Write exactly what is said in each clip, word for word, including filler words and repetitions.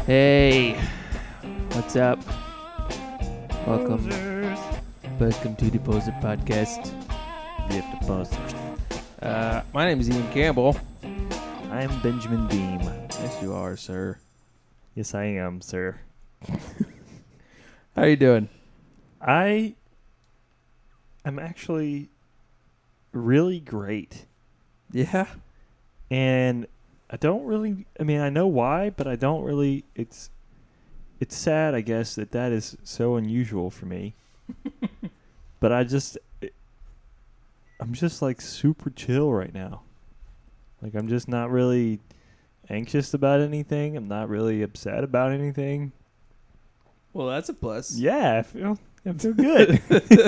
Hey, what's up? Welcome, welcome to the Poser Podcast. Yep, the posters. Uh, my name is Ian Campbell. I'm Benjamin Beam. Yes, you are, sir. Yes, I am, sir. How you doing? I am actually really great. Yeah. And I don't really, I mean, I know why, but I don't really, it's, it's sad, I guess, that that is so unusual for me. But I just, it, I'm just like super chill right now. Like, I'm just not really anxious about anything. I'm not really upset about anything. Well, that's a plus. Yeah, I feel, I feel good.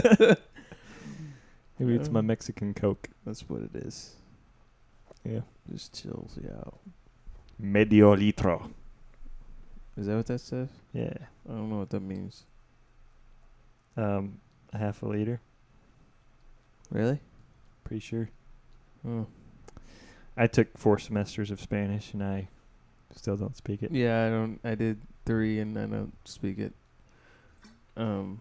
Maybe it's my Mexican Coke. That's what it is. Yeah. Just chills you out. Medio litro. Is that what that says? Yeah. I don't know what that means. Um, half a liter. Really? Pretty sure. Oh. I took four semesters of Spanish, and I still don't speak it. Yeah, I don't. I did three, and I don't speak it. Um.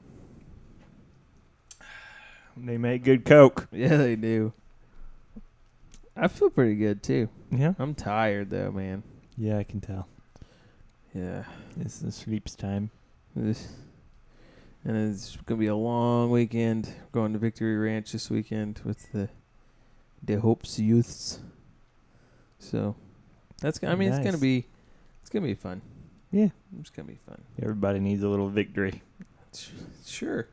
They make good Coke. Yeah, they do. I feel pretty good too. Yeah. I'm tired though, man. Yeah, I can tell. Yeah. It's the sleeps time. This, and it's gonna be a long weekend. We're going to Victory Ranch this weekend with the the Hopes Youths. So that's. I mean, Nice. it's gonna be. It's gonna be fun. Yeah. It's gonna be fun. Everybody needs a little victory. Sure.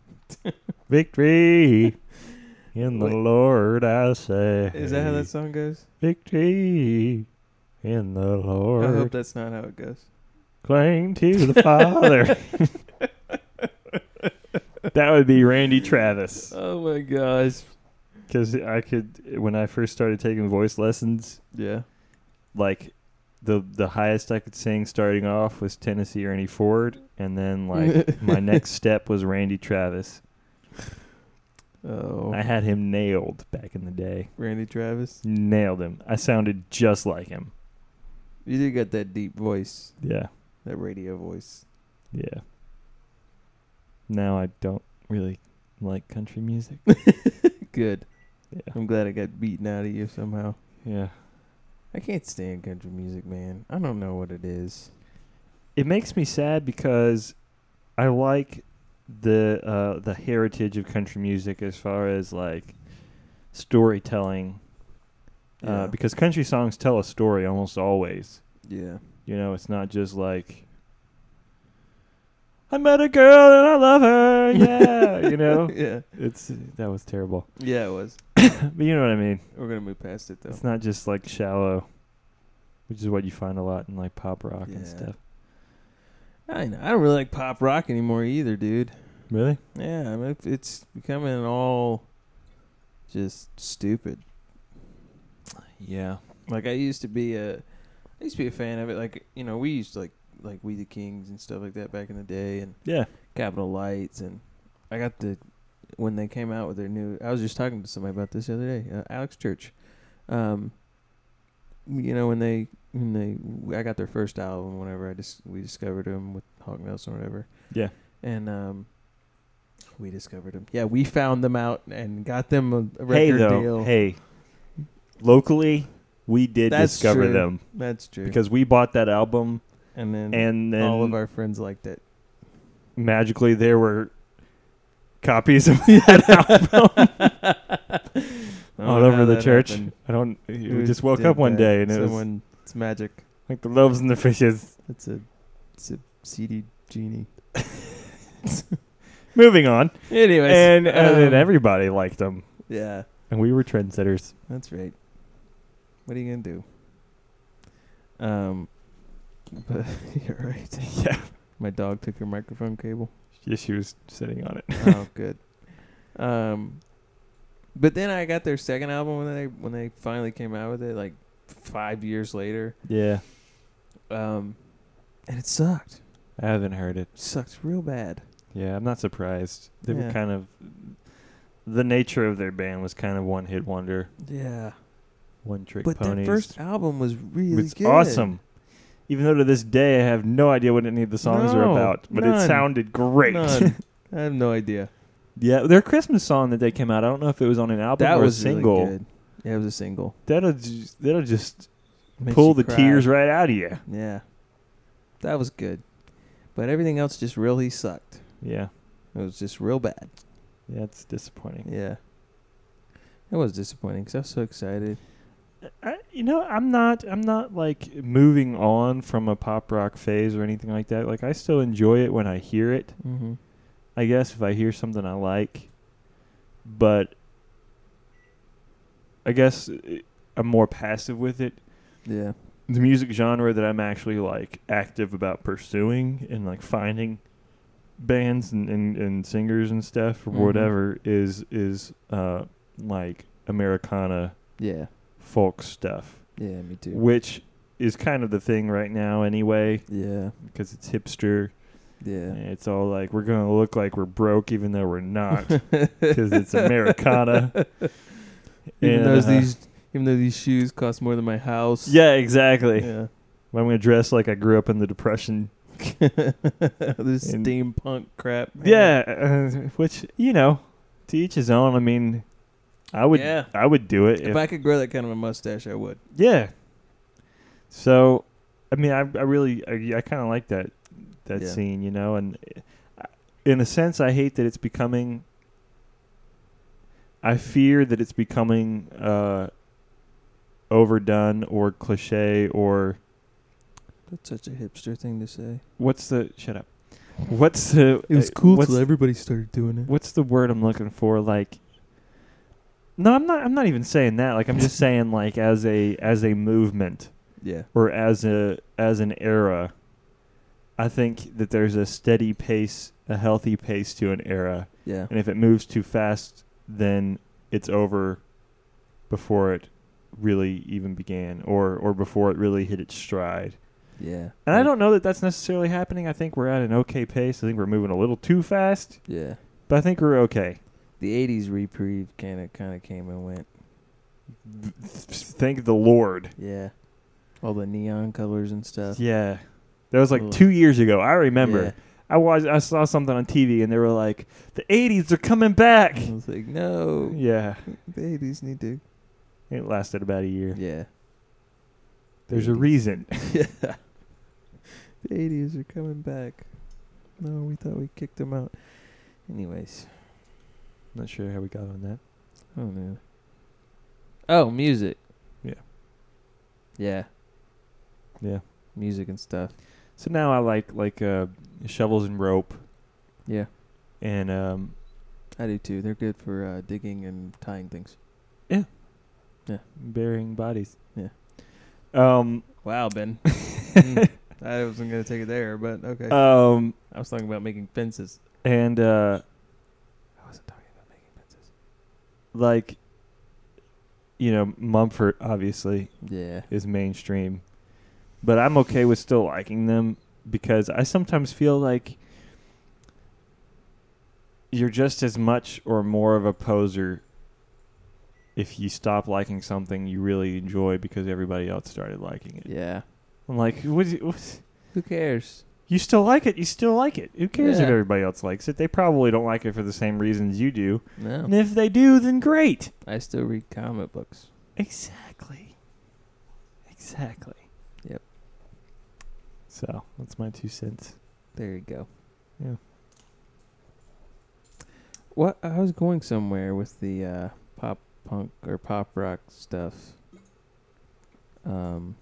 Victory in the Wait. Lord, I say. Is that how that song goes? Victory in the Lord. I hope that's not how it goes. Cling to the Father. That would be Randy Travis. Oh my gosh. Because I could, when I first started taking voice lessons, Yeah. like the the highest I could sing starting off was Tennessee Ernie Ford, and then like my next step was Randy Travis. Oh. I had him nailed back in the day. Randy Travis. Nailed him. I sounded just like him. You do got that deep voice, Yeah, that radio voice. yeah. Now I don't really like country music. Good. Yeah, I'm glad I got beaten out of you somehow. yeah. I can't stand country music, man. I don't know what it is. It makes me sad because I like the uh, the heritage of country music as far as like storytelling. Yeah. Uh, because country songs tell a story almost always. Yeah. You know, it's not just like I met a girl and I love her. Yeah, you know. Yeah. It's that was terrible. Yeah, it was. But you know what I mean. We're gonna move past it though. It's not just like shallow, which is what you find a lot in like pop rock and Yeah. stuff. I know. I don't really like pop rock anymore either, dude. Really? Yeah, I mean, it- it's becoming all just stupid. Yeah. Like I used to be a, I used to be a fan of it. Like you know, we used to like like We the Kings and stuff like that back in the day, and Yeah. Capitol Lights, and I got the when they came out with their new. I was just talking to somebody about this the other day. Uh, Alex Church, um, you know when they when they I got their first album. Whenever I just we discovered them with Hawk Nelson or whatever, Yeah. and um, we discovered them. Yeah, we found them out and got them a, a record Hey though, deal. hey. Locally, we did That's discover true. them That's true. because we bought that album, and then and then all of our friends liked it. magically there were copies of that album all over the church. Happened. I don't. Who We just woke did up one that? day and it was Someone, it's magic. like the loaves and the fishes. It's a, it's a C D genie. Moving on, Anyways, and, and then um, everybody liked them, yeah, and we were trendsetters. that's right. What are you gonna do? Um, but you're right. Yeah. My dog took her microphone cable. Yeah, she was sitting on it. Oh, good. Um, but then I got their second album when they when they finally came out with it, like five years later. Yeah, Um, and it sucked. I haven't heard it. It sucked real bad. Yeah, I'm not surprised. They Yeah. were kind of the nature of their band was kind of one hit wonder, Yeah. one trick But ponies. that first album was really It's good. awesome. Even though to this day I have no idea what any of the songs are No, about, but none. it sounded great. None. I have no idea. Yeah, their Christmas song that they came out, I don't know if it was on an album That or was a single. really good. Yeah, it was a single. That'll just, that'll just Makes pull you the cry. tears right out of you. Yeah, that was good. But everything else just really sucked. Yeah. It was just real bad. Yeah, it's disappointing. Yeah. It was disappointing because I was so excited. I, you know, I'm not I'm not like moving on from a pop rock phase or anything like that. Like I still enjoy it when I hear it. Mm-hmm. I guess if I hear something I like, but I guess I'm more passive with it. Yeah. The music genre that I'm actually like active about pursuing and like finding bands and, and, and singers and stuff or Mhm. whatever is is uh like Americana Yeah. folk stuff, Yeah, me too. which is kind of the thing right now anyway Yeah. because it's hipster. Yeah. And it's all like we're gonna look like we're broke even though we're not because it's Americana. Even And, though uh, these even though these shoes cost more than my house. yeah, exactly. Yeah. I'm gonna dress like I grew up in the Depression. This And- steampunk crap. man. Yeah, uh, which you know, to each his own. I mean, I would, Yeah. I would do it. If, If, I could grow that kind of a mustache, I would. yeah. So, I mean, I, I really, I, I kind of like that, that Yeah. scene, you know, and uh, in a sense, I hate that it's becoming. I fear that it's becoming uh, overdone or cliche or That's such a hipster thing to say. what's the shut up. What's the It was uh, cool what's- till everybody started doing it. what's the word I'm looking for? Like, no, I'm not. I'm not even saying that. Like, I'm just saying, like, as a as a movement Yeah. or as a as an era, I think that there's a steady pace, a healthy pace to an era, Yeah. and if it moves too fast, then it's over before it really even began, or or before it really hit its stride. Yeah. And I don't know that that's necessarily happening. I think we're at an okay pace. I think we're moving a little too fast, Yeah. but I think we're okay. The eighties reprieve kind of kind of came and went. Thank the Lord. Yeah. All the neon colors and stuff. Yeah. That was like Ugh. two years ago. I remember. Yeah. I was I saw something on T V and they were like, the eighties are coming back. I was like, no. Yeah. The eighties need to. It lasted about a year. Yeah. There's a eighties. reason. Yeah. The eighties are coming back. No, we thought we kicked them out. Anyways. Not sure how we got on that. Oh, no. Oh, music. Yeah. Yeah. Yeah. Music and stuff. So now I like like uh, shovels and rope Yeah. and um, I do too. They're good for uh, digging and tying things. burying bodies. Yeah. Um. Wow, Ben. Mm, I wasn't going to take it there, but okay. Um. I was talking about making fences. And uh, I wasn't talking about making fences. like, you know, Mumford obviously Yeah. is mainstream, but I'm okay with still liking them because I sometimes feel like you're just as much or more of a poser if you stop liking something you really enjoy because everybody else started liking it. Yeah. I'm like, what, what, Who cares? you still like it? You still like it. Who cares if Yeah. everybody else likes it? They probably don't like it for the same reasons you do. No. And if they do, then great. I still read comic books. Exactly. Exactly. Yep. So that's my two cents. There you go. Yeah. What I was going somewhere with the uh, pop punk or pop rock stuff. Um.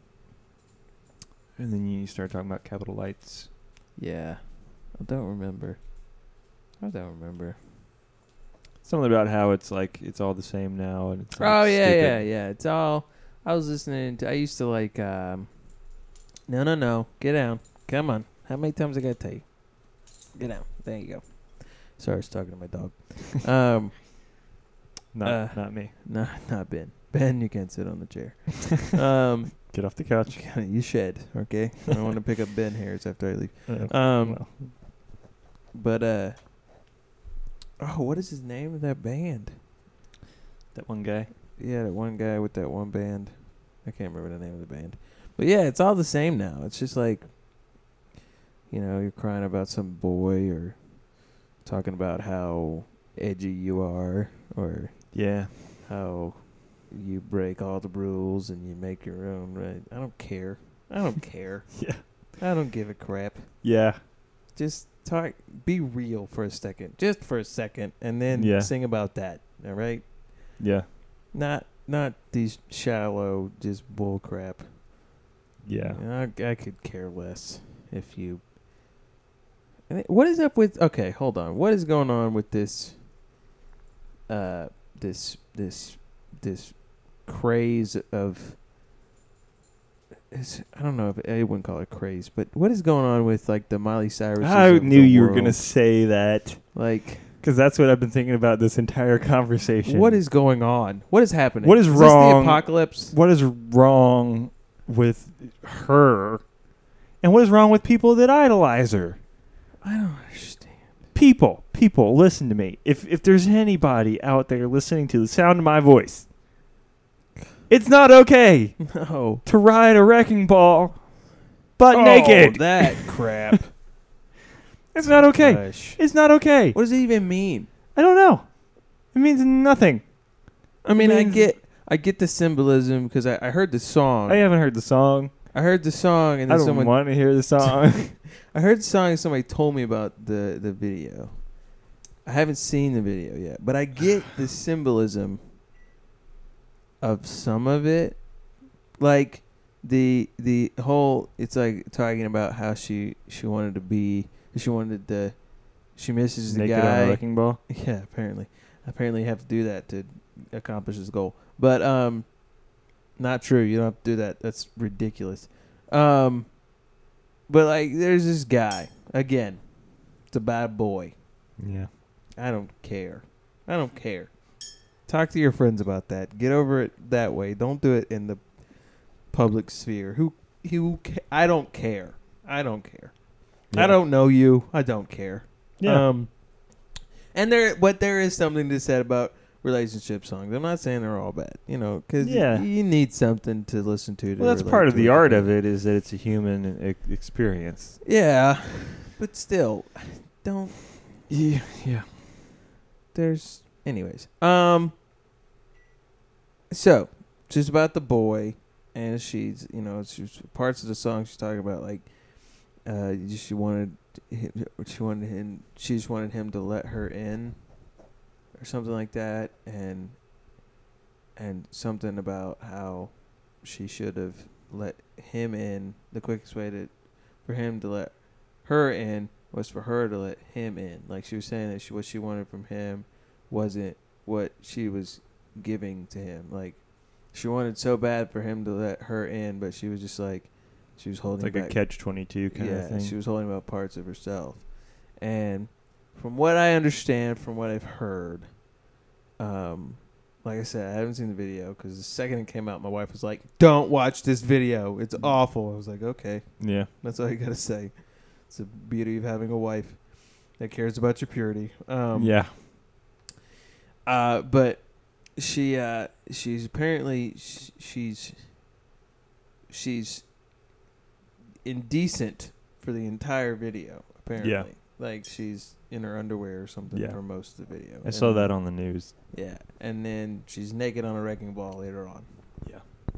And then you start talking about Capital Lights. Yeah. I don't remember. I don't remember. Something about how it's like it's all the same now and it's like Oh yeah, stupid. yeah, yeah. It's all. I was listening to. I used to like. Um, no, no, no. Get down. Come on. How many times I gotta tell you? Get down. There you go. Sorry, I was talking to my dog. um, Not Uh, not me. no, not Ben. Ben, you can't sit on the chair. um, Get off the couch. you shed. Okay. I don't want to pick up Ben hairs after I leave. Uh, Um, well, But uh. Oh, what is his name of that band? that one guy. Yeah, that one guy with that one band. I can't remember the name of the band. But yeah, it's all the same now. It's just like, you know, you're crying about some boy or talking about how edgy you are or Yeah. how you break all the rules and you make your own, right? I don't care. I don't care. Yeah. I don't give a crap. Yeah. Just talk, be real for a second, just for a second, and then Yeah. sing about that. All right, Yeah. not not these shallow, just bull crap. Yeah. You know, I, I could care less if you. And it- what is up with? Okay, hold on. What is going on with this? Uh, this this this craze of. It's, I don't know if I wouldn't call it craze, but what is going on with like the Miley Cyrus? I knew you were going to say that. Like, because that's what I've been thinking about this entire conversation. what is going on? What is happening? What is is wrong? This the apocalypse? What is wrong with her? And what is wrong with people that idolize her? I don't understand. People, people, listen to me. If if there's anybody out there listening to the sound of my voice, it's not okay No. to ride a wrecking ball butt Oh, naked. that crap. It's not okay. Gosh. It's not okay. What does it even mean? I don't know. It means nothing. I mean, I means- get, I get the symbolism because I, I heard the song. I haven't heard the song. I heard the song, and I then don't someone. want to hear the song. I heard the song, and somebody told me about the the video. I haven't seen the video yet, but I get the symbolism of some of it, like the the whole. It's like talking about how she she wanted to be. She wanted the. She misses the Naked guy. on a wrecking ball. Yeah, apparently. Apparently you have to do that to accomplish his goal. But um not true. You don't have to do that. That's ridiculous. Um but like there's this guy. Again, it's a bad boy. Yeah. I don't care. I don't care. Talk to your friends about that. Get over it that way. Don't do it in the public sphere. Who who ca- I don't care. I don't care. Yeah. I don't know you. I don't care. Yeah. Um, and there, but there is something to be said about relationship songs. I'm not saying they're all bad, you know, because Yeah. you need something to listen to. to Well, that's relate part of to the it. art of it, is that it's a human e- experience. Yeah, but still, don't. Yeah. Yeah. There's, anyways. Um. So, just about the boy, and she's, you know, she's parts of the song she's talking about, like, uh, she wanted, him, she wanted him, she just wanted him to let her in, or something like that, and, and something about how she should have let him in. The quickest way to, for him to let her in was for her to let him in. Like she was saying that she, what she wanted from him wasn't what she was giving to him. Like she wanted so bad for him to let her in, but she was just like, she was holding It's like back. a catch twenty-two kind yeah, of thing. she was holding back parts of herself. And from what I understand, from what I've heard, um, like I said, I haven't seen the video because the second it came out, my wife was like, "Don't watch this video. It's awful." I was like, "Okay, Yeah. that's all you gotta say." It's the beauty of having a wife that cares about your purity. Um, yeah. Uh, but she, uh, she's apparently sh- she's she's indecent for the entire video. Apparently, Yeah. like she's in her underwear or something Yeah. for most of the video. I saw And- that on the news. Yeah, and then she's naked on a wrecking ball later on. Yeah.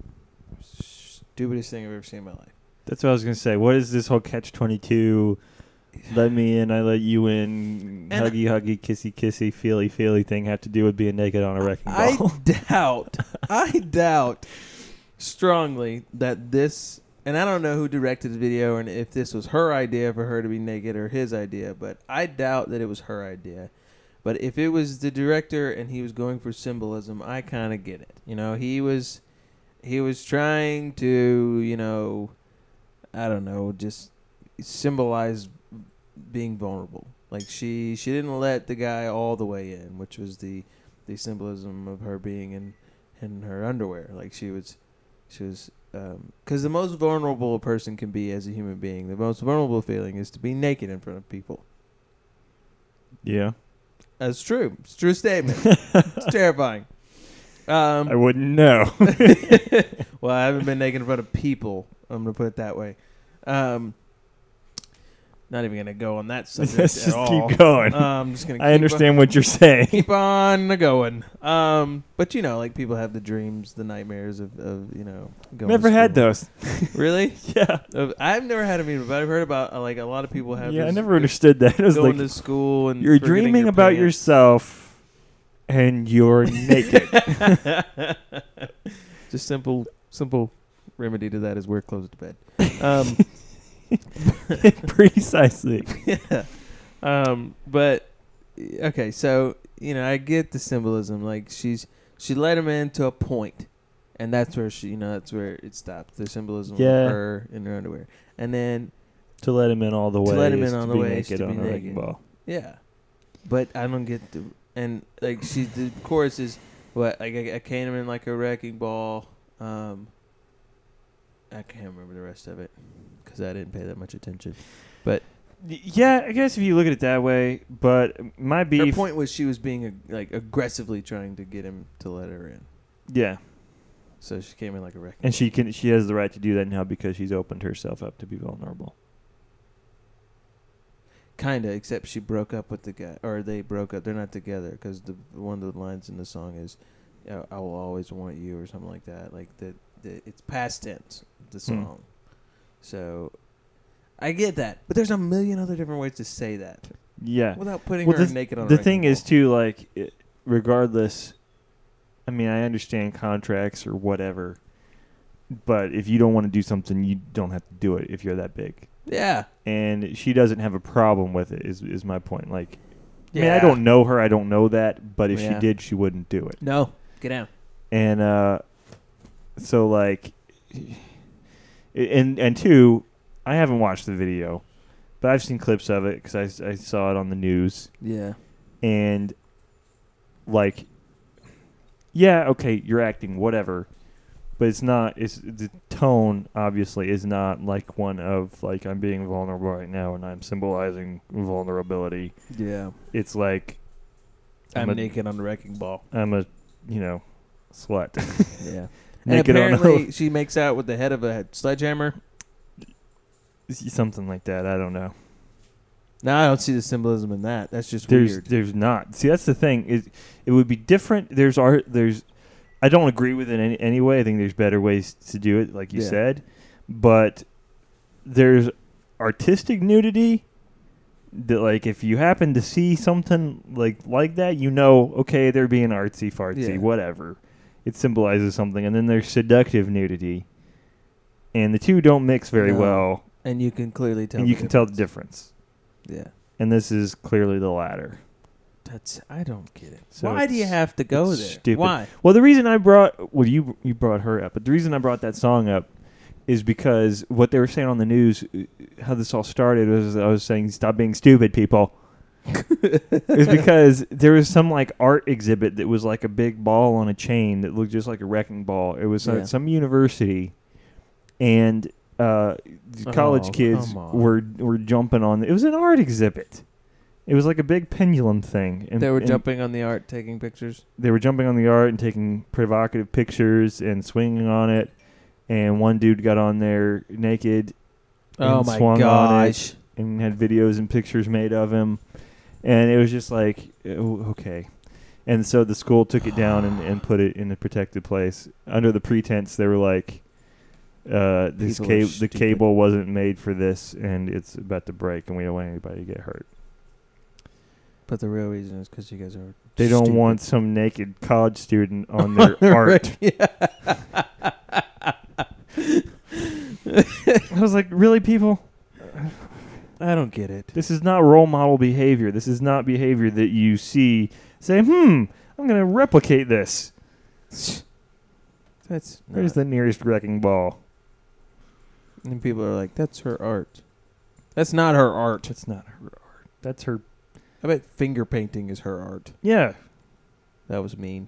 Stupidest thing I've ever seen in my life. That's what I was going to say. What is this whole catch twenty-two, let me in, I let you in, And huggy, huggy, kissy, kissy, feely, feely thing have to do with being naked on a wrecking I ball? doubt, I doubt strongly that this, and I don't know who directed the video and if this was her idea for her to be naked or his idea, but I doubt that it was her idea. But if it was the director and he was going for symbolism, I kind of get it. You know, he was, he was trying to, you know, I don't know, just symbolize being vulnerable. Like she, she didn't let the guy all the way in, which was the, the symbolism of her being in, in her underwear. Like she was, she was, because the most vulnerable a person can be as a human being, the most vulnerable feeling is to be naked in front of people. Yeah. That's true. It's a true statement. It's terrifying. Um, I wouldn't know. well, I haven't been naked in front of people. I'm gonna put it that way. Um, not even gonna go on that subject Let's at just all. keep going. Uh, I'm just gonna. Keep I understand what you're saying. keep on going. Um, but you know, like people have the dreams, the nightmares of, of you know. Going Never to had school. those. Really? Yeah. Uh, I've never had a meeting, but I've heard about uh, like a lot of people have. Yeah, I this, never understood that. It was going like to school and you're forgetting dreaming your about pants. yourself, and you're naked. Just simple, simple remedy to that is wear clothes to bed. Um, Precisely. yeah. Um, but okay, so you know, I get the symbolism. Like she's she let him in to a point, and that's where she, you know, that's where it stopped. The symbolism Yeah. of her in her underwear, and then To let him in all the To way. let him is in all to the be way is naked to on be a wrecking naked. ball. yeah. But I don't get the and like she the chorus is what like I, I came in like a wrecking ball. Um, I can't remember the rest of it because I didn't pay that much attention. But Y- Yeah, I guess if you look at it that way, but my her beef. point was she was being ag- like aggressively trying to get him to let her in. Yeah, So she came in like a wrecking and ball. she can. She has the right to do that now because she's opened herself up to be vulnerable. Kinda, except she broke up with the guy, or they broke up. They're not together because the one of the lines in the song is, "I I will always want you" or something like that. Like the, the it's past tense, the Hmm. song. So, I get that, but there's a million other different ways to say that Yeah. without putting Well, her the, naked on. a the wrecking thing is ball. too, like, it, regardless. I mean, I understand contracts or whatever, but if you don't want to do something, you don't have to do it if you're that big. yeah, And she doesn't have a problem with it. Is is my point? Like, I mean, Yeah. I don't know her. I don't know that. But if Yeah. she did, she wouldn't do it. no, get down. And uh, so like, and and two, I haven't watched the video, but I've seen clips of it because I, s- I saw it on the news. Yeah, And like, yeah, okay, you're acting, whatever, but it's not. It's the tone obviously is not like one of like I'm being vulnerable right now and I'm symbolizing vulnerability. yeah. It's like I'm, I'm a- naked on the wrecking ball. I'm a, you know, slut. Yeah, and Naked on apparently she makes out with the head of a sledgehammer. a, something like that. I don't know. No, I don't see the symbolism in that. That's just There's weird. there's not. See, that's the thing. It it would be different. There's art. There's. I don't agree with it any, anyway. I think there's better ways to do it, like you Yeah. said. But there's artistic nudity that, like, if you happen to see something like like that, you know, okay, they're being artsy fartsy, Yeah. whatever. It symbolizes something. And then there's seductive nudity, and the two don't mix very No. well. And you can clearly tell. And the you can tell the difference. difference. Yeah, And this is clearly the latter. that's. I don't get it. So Why do you it's- have to go it's there? stupid. Why? Well, the reason I brought well you you brought her up, but the reason I brought that song up is because what they were saying on the news, uh, how this all started was I was saying stop being stupid, people. It was because there was some like art exhibit that was like a big ball on a chain that looked just like a wrecking ball. It was Yeah. at some university, and uh, the college Oh, kids come on. were were jumping on. It was an art exhibit. It was like a big pendulum thing. And, They were and jumping on the art, taking pictures. They were jumping on the art and taking provocative pictures and swinging on it. And one dude got on there naked Oh and my swung on it gosh! and had videos and pictures made of him. And it was just like, oh, okay. And so the school took it down and, and put it in a protected place under the pretense they were like, uh, this People are cable, the stupid. cable wasn't made for this and it's about to break and we don't want anybody to get hurt. But the real reason is because you guys are. They don't stupid. want some naked college student on their art. I was like, really, people? I don't get it. This is not role model behavior. This is not behavior that you see. Say, hmm, I'm going to replicate this. That's. Where's not- the nearest wrecking ball? And people are like, "That's her art." That's not her art. That's not her art. That's her. I bet finger painting is her art. Yeah, That was mean.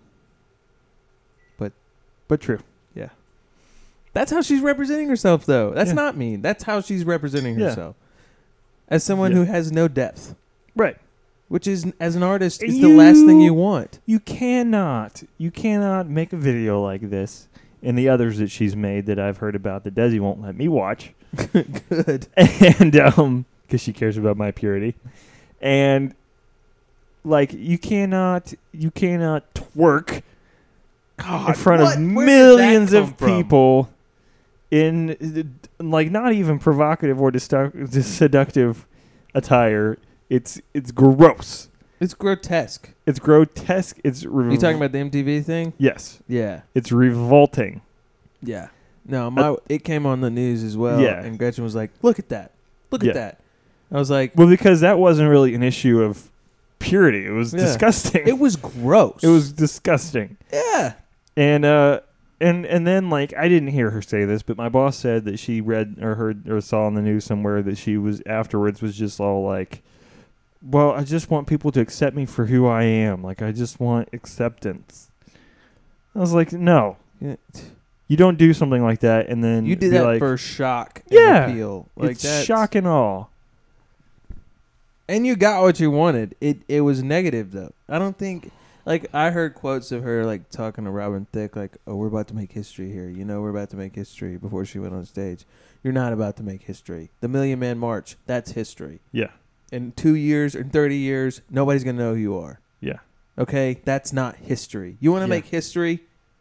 but true. That's how she's representing herself, though. That's Yeah. not mean. That's how she's representing Yeah. herself. As someone Yeah. who has no depth. Right. which is, as an artist, is You- the last thing you want. You cannot, you cannot make a video like this and the others that she's made that I've heard about that Desi won't let me watch. Good. And um, because she cares about my purity, and like you cannot, you cannot twerk God, in front what? of Where did that millions come of from? people in like not even provocative or destu- dis- seductive attire. It's it's gross. It's grotesque. It's grotesque. It's re- You talking about the M T V thing? yes. Yeah. It's revolting. Yeah. No, my it came on the news as well. Yeah. And Gretchen was like, "Look at that. Look Yeah. at that." I was like, Well, because that wasn't really an issue of purity. It was Yeah. disgusting. "It was gross." It was disgusting. yeah. And uh and and then like I didn't hear her say this, but my boss said that she read or heard or saw on the news somewhere that she was afterwards was just all like, well, I just want people to accept me for who I am. Like I just want acceptance. I was like, no. Yeah. You don't do something like that and then You did be that like, for shock Yeah. and appeal. Like it's that's- shock and awe. And you got what you wanted. It it was negative though. I don't think like I heard quotes of her like talking to Robin Thicke like, "Oh, we're about to make history here. You know, we're about to make history." Before she went on stage, you're not about to make history. The Million Man March, that's history. Yeah. In two years or thirty years, nobody's gonna know who you are. Yeah. Okay, that's not history. You want to Yeah. make history?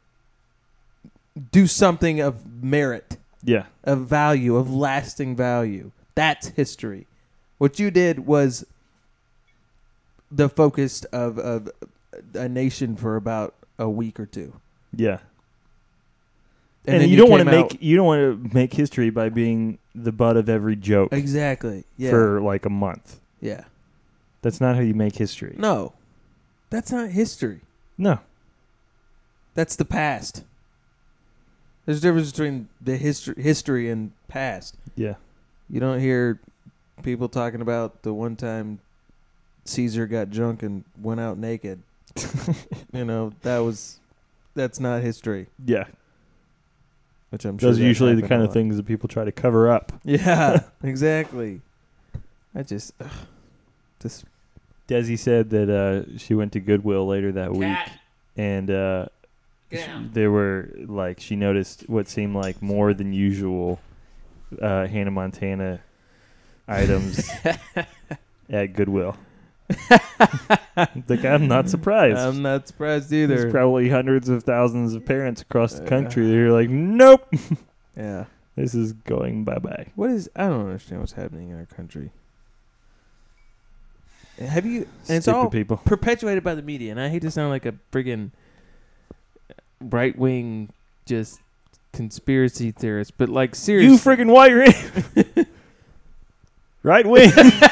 Do something of merit, Yeah. of value, of lasting value. That's history. What you did was the focus of, of a nation for about a week or two. Yeah. And, And, then you, don't want to came make out- you don't want to make history by being the butt of every joke exactly. Yeah. for like a month. yeah. That's not how you make history. No. That's not history. No. That's the past. There's a difference between the history history and past. Yeah. You don't hear people talking about the one time Caesar got drunk and went out naked. You know, that was that's not history. Yeah. Which I'm sure Those are that usually the happened kind a of lot. things that people try to cover up. Yeah, exactly. I just ugh, this Desi said that uh, she went to Goodwill later that week, and uh, sh- there were like she noticed what seemed like more than usual uh, Hannah Montana items at Goodwill. Like I'm not surprised. I'm not surprised There's either. probably hundreds of thousands of parents across the Uh, country that are like, nope, Yeah. this is going bye bye. What is I don't understand what's happening in our country. Have you and it's Stupid all people. perpetuated by the media, and I hate to sound like a friggin' right wing just conspiracy theorist, but like seriously, You friggin' white ra- right wing.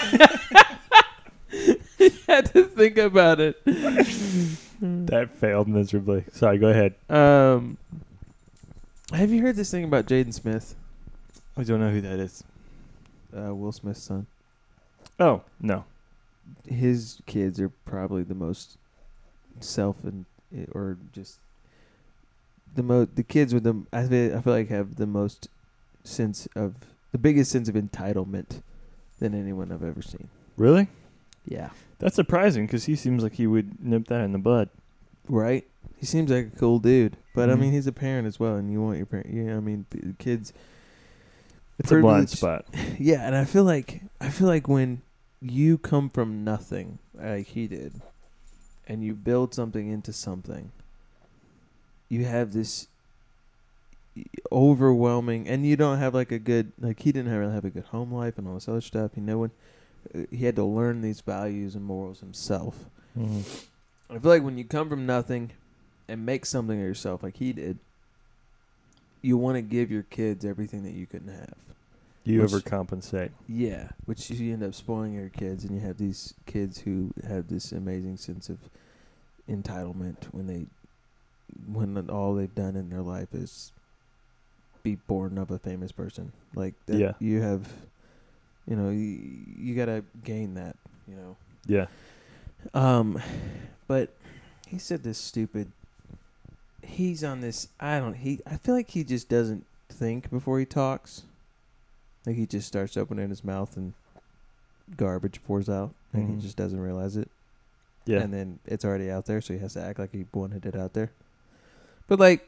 had to think about it. That failed miserably. Sorry, go ahead. Um, have you heard this thing about Jaden Smith, I don't know who that is. uh, Will Smith's son? Oh, no. His kids are probably the most self and or just the most the kids with the I feel, I feel like have the most sense of the biggest sense of entitlement than anyone I've ever seen. Really? Yeah. That's surprising because he seems like he would nip that in the bud. Right? He seems like a cool dude, but I Mhm. mean he's a parent as well, and you want your parent. Yeah, I mean p- kids. It's a blind Privilege. spot. Yeah, and I feel like I feel like when you come from nothing like he did, and you build something into something, you have this overwhelming, and you don't have like a good like he didn't really have a good home life and all this other stuff. You know, when uh, he had to learn these values and morals himself. Mm-hmm. I feel like when you come from nothing and make something of yourself like he did, you want to give your kids everything that you couldn't have. You Which- overcompensate. Yeah, which you end up spoiling your kids, and you have these kids who have this amazing sense of entitlement when they, when all they've done in their life is be born of a famous person. Like that Yeah. you have, you know, you, you gotta gain that, you know. Yeah. Um, but he said this stupid. He's on this. I don't. He. I feel like he just doesn't think before he talks. Like he just starts opening his mouth and garbage pours out, and Mhm. he just doesn't realize it. Yeah. And then it's already out there, so he has to act like he wanted it out there. But, like,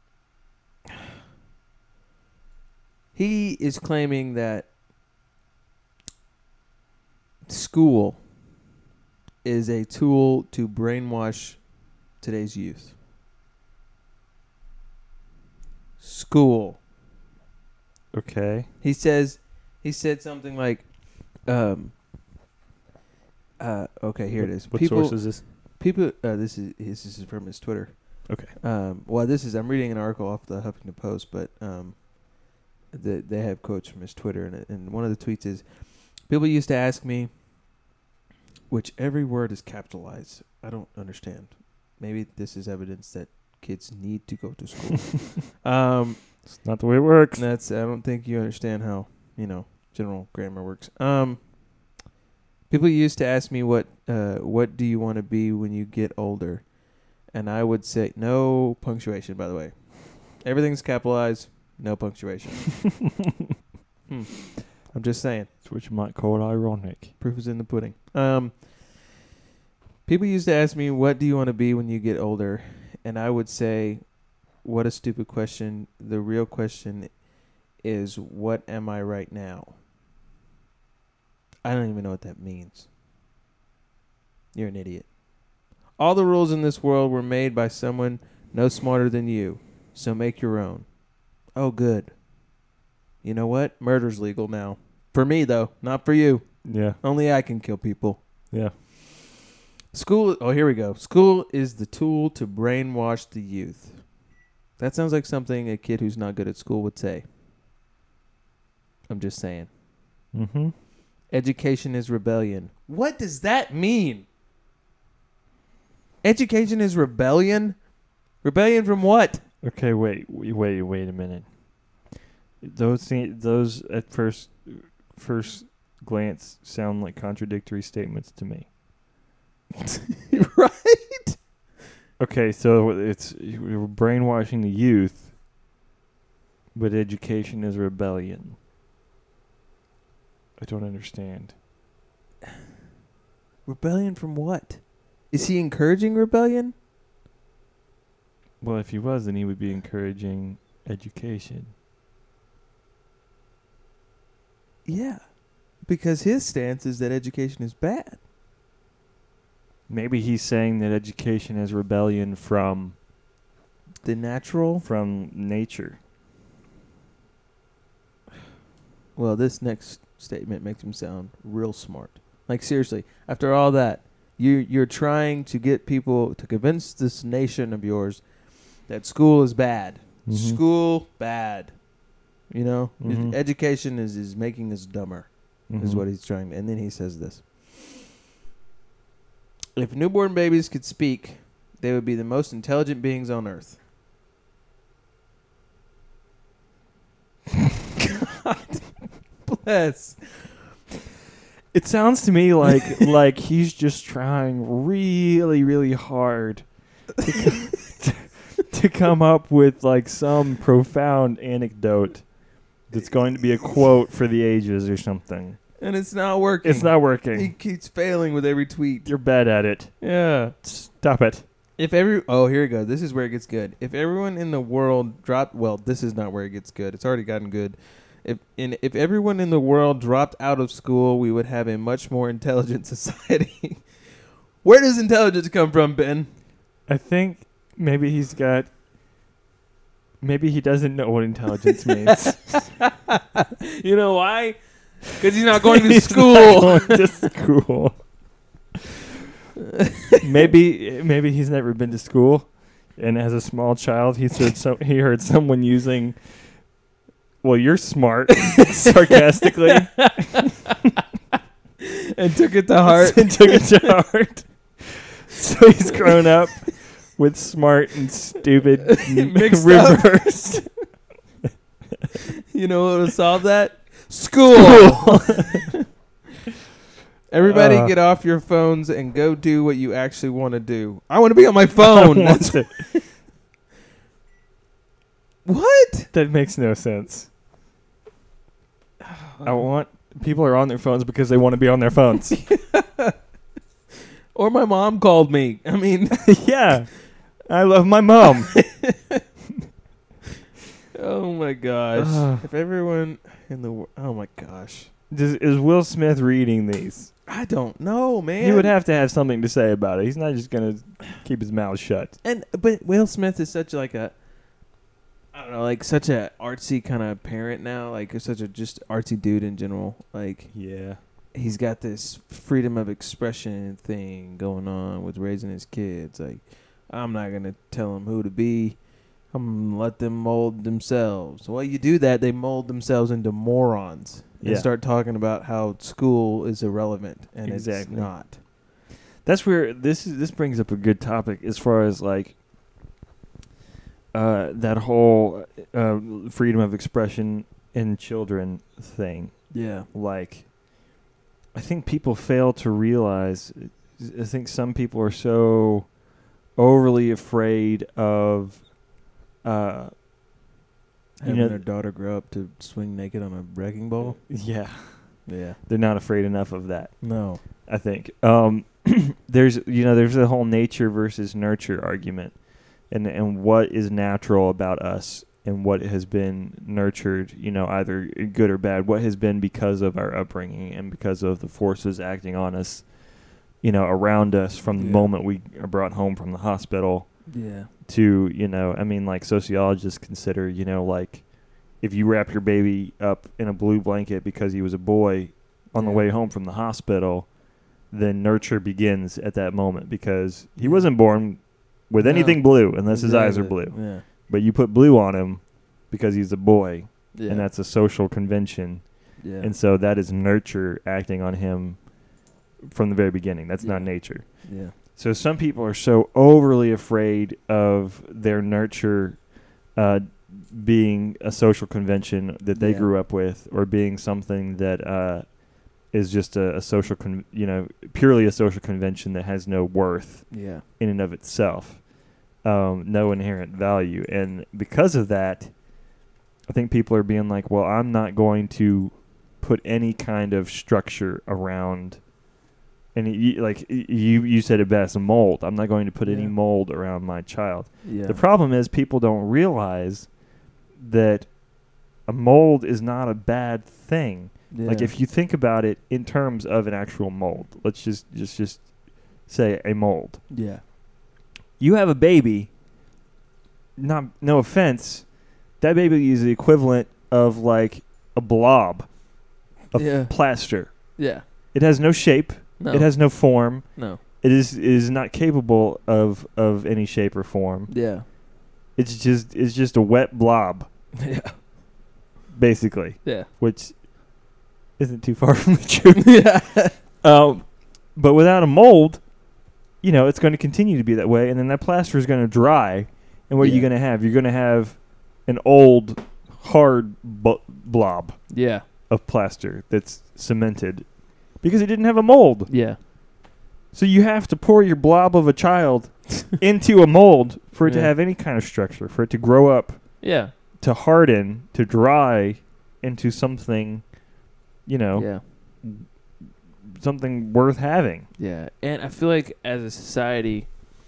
he is claiming that school is a tool to brainwash today's youth. School. Okay. He says, he said something like, um, uh, okay, here it is. What people, source is this? People, uh, this is this is from his Twitter. Okay. Um, well, this is I'm reading an article off the Huffington Post, but um, the, they have quotes from his Twitter, and, and one of the tweets is, people used to ask me, which every word is capitalized. I don't understand. Maybe this is evidence that kids need to go to school. um, It's not the way it works. that's I don't think you understand how, you know, general grammar works. Um, people used to ask me what uh, what do you want to be when you get older, and I would say no punctuation. By the way, everything's capitalized, no punctuation. hmm. I'm just saying. It's what you might call ironic. Proof is in the pudding. Um, people used to ask me, what do you want to be when you get older? And I would say, what a stupid question. The real question is, what am I right now? I don't even know what that means. You're an idiot. All the rules in this world were made by someone no smarter than you, so make your own. Oh, good. You know what? Murder's legal now. For me, though, not for you. Yeah. Only I can kill people. Yeah. School, oh, here we go. School is the tool to brainwash the youth. That sounds like something a kid who's not good at school would say. I'm just saying. Mm-hmm. Education is rebellion. What does that mean? Education is rebellion? Rebellion from what? Okay, wait, wait, wait, wait a minute. Those thi- those at first first glance sound like contradictory statements to me. Right? Okay, so it's we're brainwashing the youth, but education is rebellion. I don't understand. Rebellion from what? Is he encouraging rebellion? Well, if he was, then he would be encouraging education. Yeah. Because his stance is that education is bad. Maybe he's saying that education is rebellion from The natural? from nature. Well, this next statement makes him sound real smart. Like, seriously, after all that, you, you're trying to get people to convince this nation of yours that school is bad. Mhm. School, bad. You know? Mhm. Education is, is making us dumber, is Mhm. what he's trying to. And then he says this. If newborn babies could speak, they would be the most intelligent beings on earth. God bless. It sounds to me like like he's just trying really, really hard to, to, to come up with like some profound anecdote that's going to be a quote for the ages or something. And it's not working. It's not He working. keeps failing with every tweet. You're bad at it. Yeah. Stop it. If every oh here we go. This is where it gets good. If everyone in the world dropped well, this is not where it gets good. It's already gotten good. If in if everyone in the world dropped out of school, we would have a much more intelligent society. Where does intelligence come from, Ben? I think maybe he's got. Maybe he doesn't know what intelligence means. You know why? Because he's not going to He's school. not going to school. maybe maybe he's never been to school, and as a small child, he heard so he heard someone using. Well, you're smart, sarcastically, And took it to heart. and took it to heart. So he's grown up with smart and stupid Mixed up. reversed. You know what will solve that? School. Everybody Uh, get off your phones and go do what you actually want to do. I want to be on my phone. I want That's to- what? that makes no sense. I want people are on their phones because they want to be on their phones. Or my mom called me. I mean, yeah, I love my mom. oh my gosh! Ugh. If everyone in the wor- oh my gosh, Does, is Will Smith reading these? I don't know, man. He would have to have something to say about it. He's not just gonna keep his mouth shut. And but Will Smith is such like a, I don't know, like such a artsy kind of parent now. Like such a just artsy dude in general. Like Yeah. he's got this freedom of expression thing going on with raising his kids. Like, I'm not gonna tell them who to be. I'm gonna let them mold themselves. Well, you do that, they mold themselves into morons and Yeah. start talking about how school is irrelevant, and Exactly. it's not. That's where this is. This brings up a good topic as far as like uh, that whole uh, freedom of expression in children thing. Yeah. Like, I think people fail to realize. I think some people are so overly afraid of. Uh, Having know- their daughter grow up to swing naked on a wrecking ball. yeah, Yeah. they're not afraid enough of that. No. I think um, there's you know there's a whole nature versus nurture argument, and and what is natural about us and what has been nurtured, you know, either good or bad. What has been because of our upbringing and because of the forces acting on us, you know, around us from the Yeah. moment we are brought home from the hospital Yeah. to, you know, I mean, like sociologists consider, you know, like if you wrap your baby up in a blue blanket because he was a boy on the Yeah. way home from the hospital, then nurture begins at that moment because he Yeah. wasn't born with No. anything blue unless his eyes are Exactly. blue. Yeah. But you put blue on him because he's a boy, Yeah. and that's a social convention. yeah. And so that is nurture acting on him from the very beginning. That's not Yeah. nature. yeah. So some people are so overly afraid of their nurture uh, being a social convention that they Yeah. grew up with, or being something that uh, is just a, a social, con- you know, purely a social convention that has no worth Yeah. in and of itself, um, no inherent value. And because of that, I think people are being like, well, I'm not going to put any kind of structure around any, y- like y- you you said it best, a mold. I'm not going to put any Yeah. mold around my child. Yeah. The problem is people don't realize that a mold is not a bad thing. Like Yeah. if you think about it in terms of an actual mold, let's just just just say a mold. Yeah. You have a baby, not no offense, that baby is the equivalent of like a blob of Yeah. plaster. Yeah. It has no shape, No. it has no form. no. It is it is not capable of of any shape or form. Yeah. It's just it's just a wet blob, Yeah. basically, Yeah. which isn't too far from the truth. yeah. Um, but without a mold, you know, it's going to continue to be that way, and then that plaster is going to dry. And what are you Yeah. going to have? You're going to have an old, hard bu- blob Yeah. of plaster that's cemented because it didn't have a mold. Yeah. So you have to pour your blob of a child into a mold for it to Yeah. have any kind of structure, for it to grow up, Yeah. to harden, to dry into something, you know, Yeah. something worth having. Yeah. And I feel like as a society,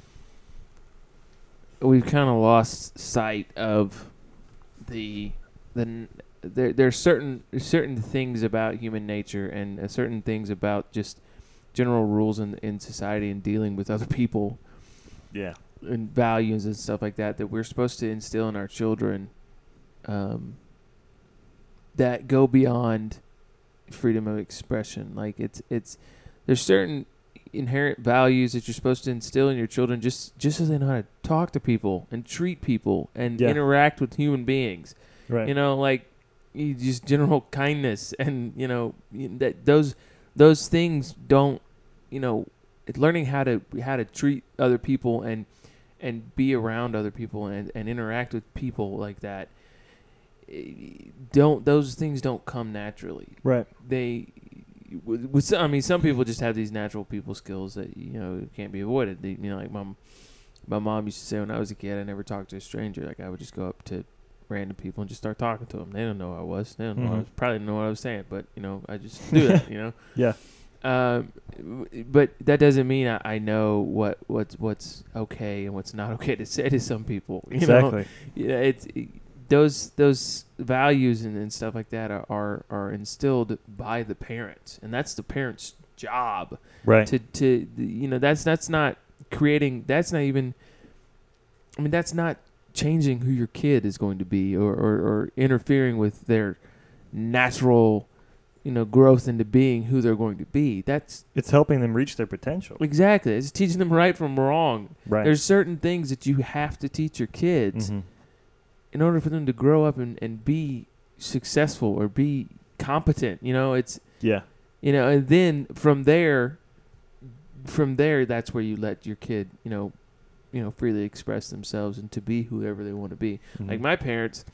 we've kind of lost sight of the the n- there there's certain certain things about human nature and uh, certain things about just general rules in in society and dealing with other people Yeah. and values and stuff like that that we're supposed to instill in our children, um, that go beyond freedom of expression. Like it's it's there's certain inherent values that you're supposed to instill in your children just just so they know how to talk to people and treat people and Yeah. interact with human beings. Right. You know, like you just general kindness and you know y- that those those things don't, you know, it- learning how to how to treat other people and and be around other people and, and interact with people like that, eh, don't those things don't come naturally. Right. They with, with some, I mean some people just have these natural people skills that you know can't be avoided. They, you know, like my my mom used to say when I was a kid, I never talked to a stranger. Like I would just go up to random people and just start talking to them. They don't know who I was. They don't know. Mhm. I was, probably didn't know what I was saying, but you know, I just do that. You know. Yeah. Um, w- but that doesn't mean I, I know what what's what's okay and what's not okay to say to some people. You know? Exactly. Yeah, it's it, those those values and, and stuff like that are, are are instilled by the parents, and that's the parents' job. Right. To to you know that's that's not creating. That's not even. I mean, that's not changing who your kid is going to be, or or, or interfering with their natural, you know, growth into being who they're going to be. That's It's helping them reach their potential. exactly. It's teaching them right from wrong. Right. There's certain things that you have to teach your kids Mhm. in order for them to grow up and, and be successful or be competent. You know, it's Yeah. you know, and then from there, from there, that's where you let your kid, you know, you know, freely express themselves and to be whoever they want to be. Mhm. Like my parents,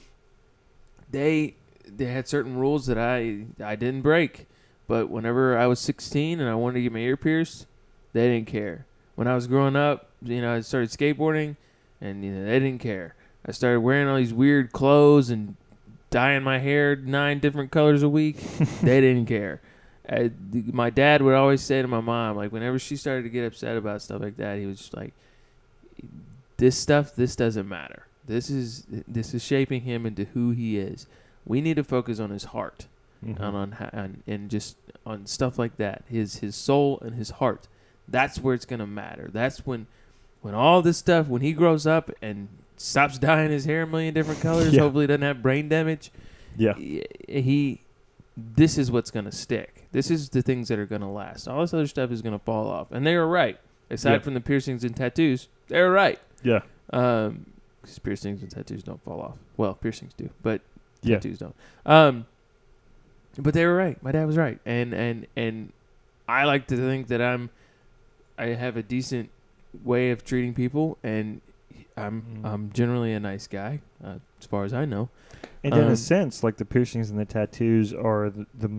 they they had certain rules that I I didn't break, but whenever I was sixteen and I wanted to get my ear pierced, they didn't care. When I was growing up, you know, I started skateboarding, and you know, they didn't care. I started wearing all these weird clothes and dyeing my hair nine different colors a week. They didn't care. I, th- my dad would always say to my mom, like whenever she started to get upset about stuff like that, he was just like, "This stuff, this doesn't matter. This is this is shaping him into who he is. We need to focus on his heart, Mhm. and on, ha- on and just on stuff like that. His his soul and his heart. That's where it's gonna matter. That's when, when all this stuff, when he grows up and stops dyeing his hair a million different colors, Yeah. hopefully doesn't have brain damage. Yeah. He, this is what's gonna stick. This is the things that are gonna last. All this other stuff is gonna fall off, and they were right. Aside Yeah. from the piercings and tattoos, they were right. Yeah. Um, 'cause piercings and tattoos don't fall off. Well, piercings do, but Yeah. tattoos don't. Um, but they were right. My dad was right, and and and I like to think that I'm, I have a decent way of treating people, and I'm Mm. I'm generally a nice guy, uh, as far as I know. And in Um, a sense, like the piercings and the tattoos are the the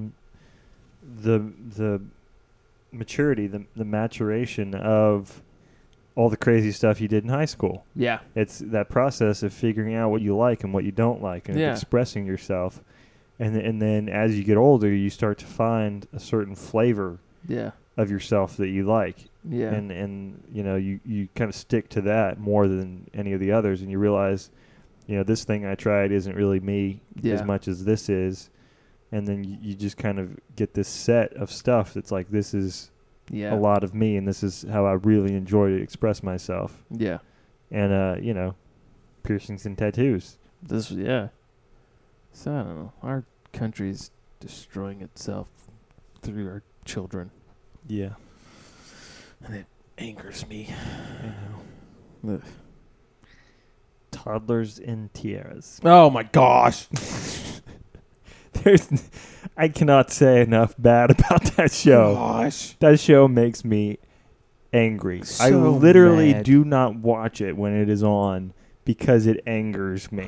the, the maturity, the the maturation of all the crazy stuff you did in high school. Yeah, It's that process of figuring out what you like and what you don't like, and Yeah. expressing yourself. And th- and then as you get older, you start to find a certain flavor yeah, of yourself that you like, yeah, and and you know you you kind of stick to that more than any of the others, and you realize, you know, this thing I tried isn't really me yeah, as much as this is, and then you, you just kind of get this set of stuff that's like, this is yeah, a lot of me, and this is how I really enjoy to express myself. yeah. And uh, you know, piercings and tattoos. This, yeah. So I don't know. Our country's destroying itself through our children, Yeah, and it angers me. I know. Ugh. Toddlers in tiaras. Oh my gosh! There's, I cannot say enough bad about that show. Gosh. That show makes me angry. I So literally mad. do not watch it when it is on because it angers me.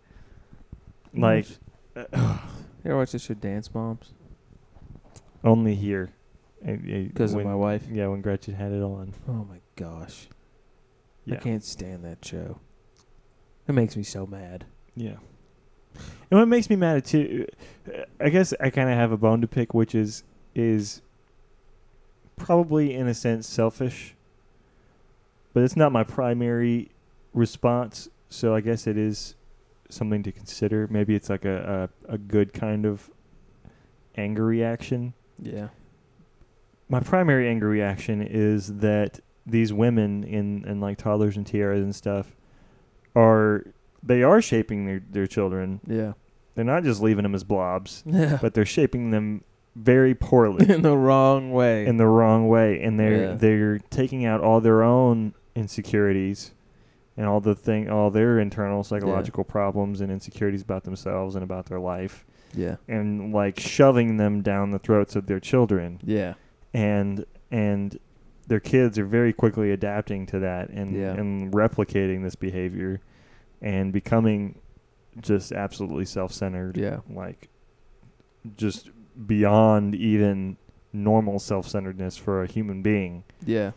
Like, You ever watch this show, Dance Moms? only here. Because of When- my wife. Yeah, when Gretchen had it on. Oh my gosh! Yeah. I can't stand that show. It makes me so mad. Yeah. And what makes me mad too, uh, I guess I kind of have a bone to pick, which is is probably in a sense selfish, but it's not my primary response. So I guess it is something to consider. Maybe it's like a a, a good kind of anger reaction. Yeah. My primary anger reaction is that these women in, in like toddlers and tiaras and stuff are they are shaping their, their children. Yeah. They're not just leaving them as blobs, Yeah. but they're shaping them very poorly In the wrong way. in the wrong way, and they're Yeah. they're taking out all their own insecurities and all the thing all their internal psychological problems and insecurities about themselves and about their life, yeah. and like shoving them down the throats of their children. Yeah. and and their kids are very quickly adapting to that and Yeah. and replicating this behavior and becoming just absolutely self-centered, Yeah. like just beyond even normal self-centeredness for a human being. Yeah.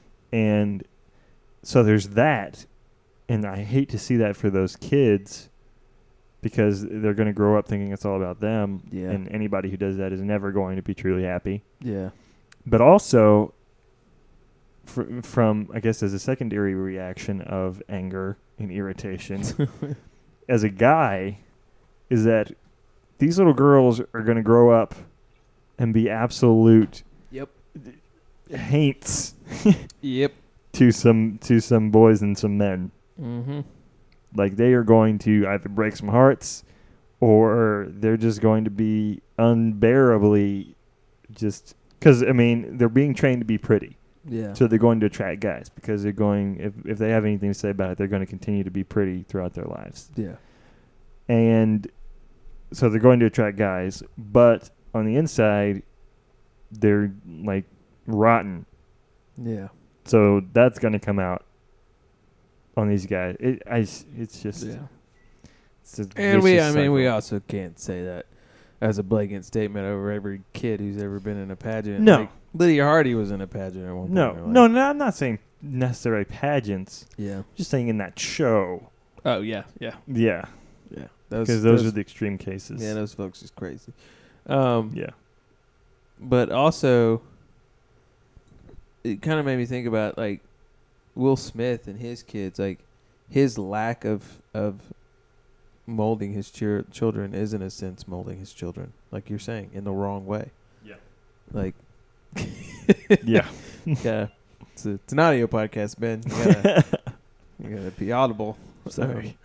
because they're going to grow up thinking it's all about them. Yeah. And anybody who does that is never going to be truly happy. Yeah. But also, fr- from, I guess, as a secondary reaction of anger and irritation, as a guy, is that these little girls are going to grow up and be absolute Yep. hates Yep. to some to some boys and some men. Mm-hmm. Like, they are going to either break some hearts, or they're just going to be unbearably just because, I mean, they're being trained to be pretty. Yeah. So they're going to attract guys because they're going, if, if they have anything to say about it, they're going to continue to be pretty throughout their lives. Yeah. And so they're going to attract guys, but on the inside, they're like rotten. Yeah. So that's going to come out on these guys. It, I, it's just, Yeah. it's a And we, I vicious mean, we cycle. also can't say that as a blanket statement over every kid who's ever been in a pageant. No. Like, Lydia Hardy was in a pageant at one point. No, in her no, life. no, I'm not saying necessarily pageants. Yeah. Just saying in that show. Oh, yeah. Yeah. Yeah, Yeah. Those, because those, are the extreme cases. Yeah, those folks is crazy. Um, yeah. But also, it kind of made me think about, like, Will Smith and his kids. Like, his lack of of molding his chir- children is, in a sense, molding his children, like you're saying, in the wrong way. Yeah. Like, Yeah. yeah. It's, a, it's an audio podcast, Ben. You gotta, you gotta be audible. Sorry.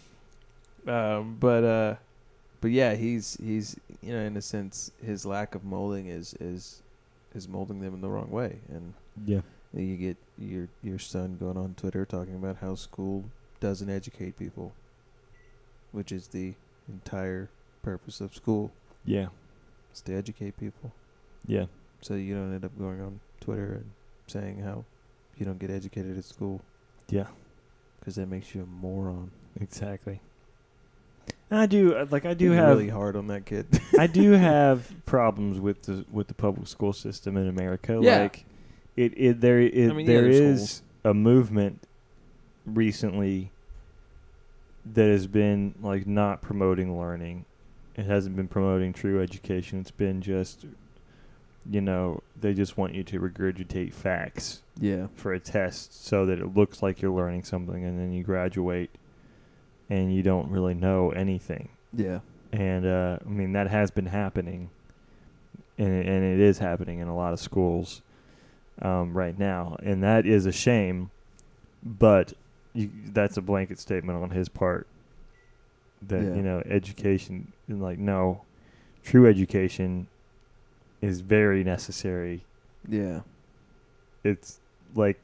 Um, but uh, but yeah, he's he's you know, in a sense, his lack of molding is is is molding them in the wrong way, and Yeah. you get your your son going on Twitter talking about how school doesn't educate people, which is the entire purpose of school, Yeah. is to educate people. Yeah. So you don't end up going on Twitter and saying how you don't get educated at school, Yeah. because that makes you a moron. Exactly. And I do uh, like I do Being have really hard on that kid. I do have problems with the with the public school system in America. Yeah. Like it, it there it, I mean, yeah, there there's is schools. a movement recently that has been like not promoting learning. It hasn't been promoting true education. It's been just, you know, they just want you to regurgitate facts Yeah. for a test so that it looks like you're learning something, and then you graduate and you don't really know anything. Yeah. And uh, I mean, that has been happening, and it, and it is happening in a lot of schools um, right now, and that is a shame. But you, that's a blanket statement on his part. That Yeah. you know, education, like no, true education is very necessary. Yeah. It's like,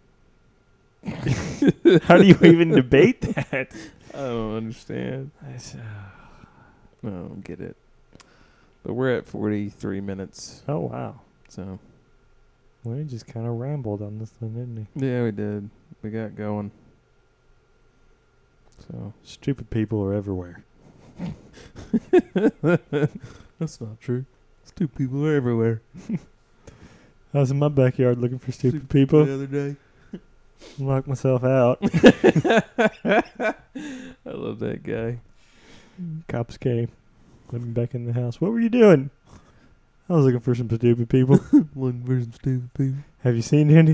how do you even debate that? I don't understand. I don't get it. But we're at forty-three minutes, Oh wow, so we just kind of rambled on this one, didn't we? yeah, we did. We got going. So Stupid people are everywhere. that's not true. Stupid people are everywhere. I was in my backyard looking for stupid people. The other day. Locked myself out. I love that guy. Cops came. Let me back in the house. What were you doing? I was looking for some stupid people. Looking for some stupid people. Have you seen any?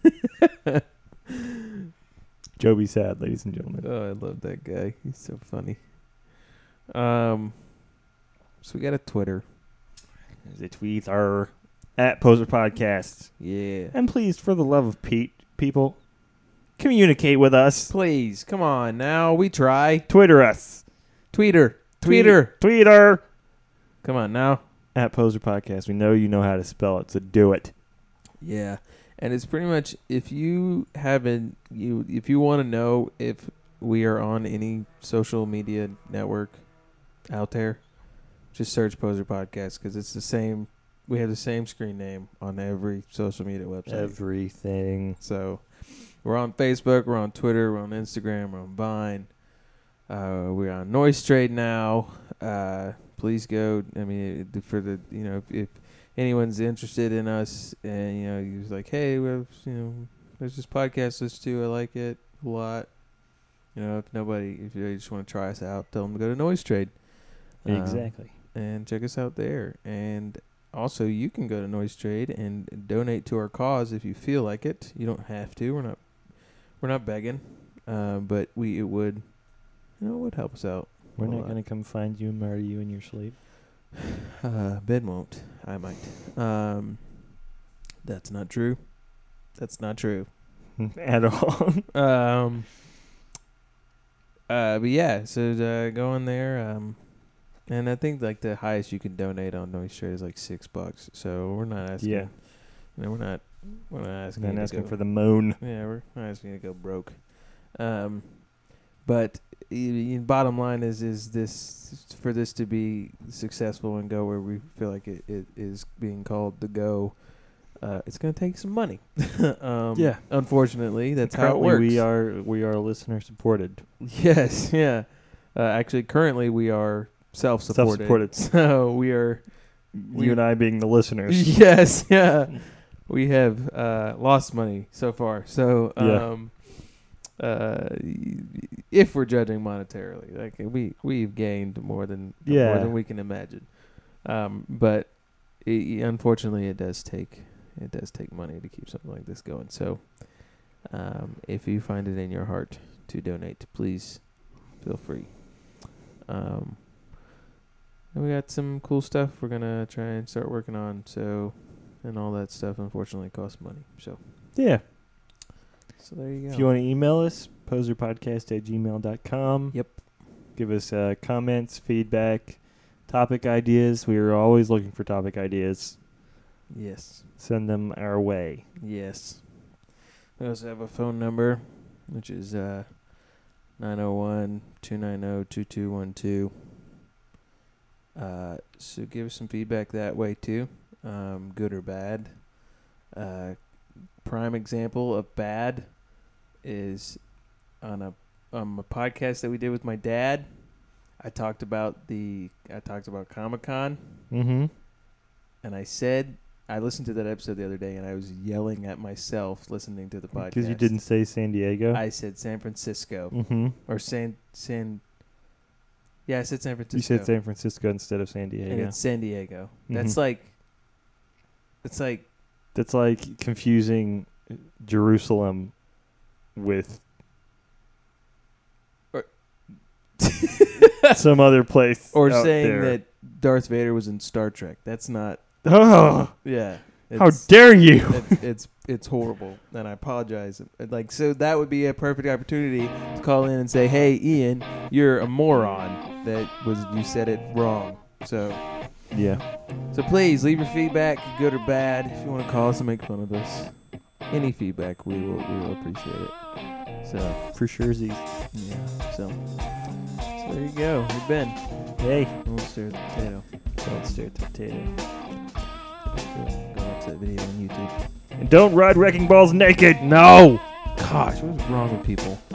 Joby Sad, ladies and gentlemen. Oh, I love that guy. He's so funny. Um, so we got a Twitter. The tweets are at Poser Podcasts. Yeah. And please, for the love of Pete, people, communicate with us. Please, come on now. We try. Twitter us. Tweeter. Tweet- Tweeter. Tweeter. Come on now. At Poser Podcast. We know you know how to spell it, so do it. Yeah. And it's pretty much, if you haven't, you if you want to know if we are on any social media network out there, just search Poser Podcast, because it's the same. We have the same screen name on every social media website. Everything. So we're on Facebook, we're on Twitter, we're on Instagram, we're on Vine. Uh, we're on Noise Trade now. Uh, please go. I mean, it- for the you know, if, if anyone's interested in us, and you know, you're like, hey, we have, you know, there's this podcast list too. I like it a lot. You know, if nobody, if you just want to try us out, tell them to go to Noise Trade. Um, Exactly. and check us out there. And also, you can go to Noise Trade and donate to our cause if you feel like it. You don't have to. We're not, we're not begging, uh, but we it would, you know, it would help us out. We're a not lot. going to come find you and murder you in your sleep. Uh, Ben won't. I might. Um, that's not true. That's not true. At all. Um. Uh, but yeah, so uh, go in there. Um, and I think like the highest you can donate on Noise Trade is like six bucks. So we're not asking. Yeah. You know, we're not. We're not asking. Not you to asking go- for the moon. Yeah, we're not asking you to go broke. Um, but y- y- bottom line is, is this for this to be successful and go where we feel like it, it is being called to go. Uh, it's going to take some money. um, Yeah. Unfortunately, that's how it Currently, works. we are we are listener supported. Yes, yeah. Uh, actually, currently we are self-supported. Self-supported. So we are. We- you and I being the listeners. Yes, yeah. We have uh, lost money so far. So Yeah. um, uh, y- if we're judging monetarily, like we we've gained more than Yeah. more than we can imagine. Um, but it, unfortunately, it does take it does take money to keep something like this going. So um, if you find it in your heart to donate, please feel free. Um, and we got some cool stuff we're gonna try and start working on. So, and all that stuff unfortunately costs money. So, Yeah. so there you go. If you want to email us, poserpodcast at gmail dot com. Yep. Give us uh, comments, feedback, topic ideas. We are always looking for topic ideas. Yes. Send them our way. Yes. We also have a phone number, which is uh, nine oh one, two nine oh, two two one two. Uh, so give us some feedback that way too, um, good or bad. Uh, prime example of bad is on a um, a podcast that we did with my dad. I talked about the I talked about Comic-Con, Mm-hmm. and I said I listened to that episode the other day, and I was yelling at myself listening to the podcast Because you didn't say San Diego. I said San Francisco mm-hmm. or San San. Yeah, I said San Francisco. You said San Francisco instead of San and Diego. it's San Diego. That's Mhm. like. It's like That's like confusing Jerusalem with Or- some other place. or out saying there. that Darth Vader was in Star Trek. That's not. Oh, Yeah. how It's, dare you! it's, it's it's horrible, and I apologize. Like, so that would be a perfect opportunity to call in and say, "Hey, Ian, you're a moron. That was you said it wrong." So. Yeah. So please leave your feedback, good or bad. If you want to call us and make fun of us, any feedback, we will we will appreciate it. So For sure, Z. yeah. So, so there you go. We've been. Hey. Don't stare at the potato. Don't stare at the potato. Go, go watch that video on YouTube. And don't ride wrecking balls naked. No. Gosh, what's wrong with people?